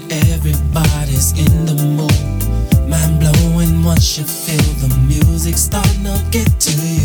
Everybody's in the mood. Mind blowing once you feel the music starting to get to you.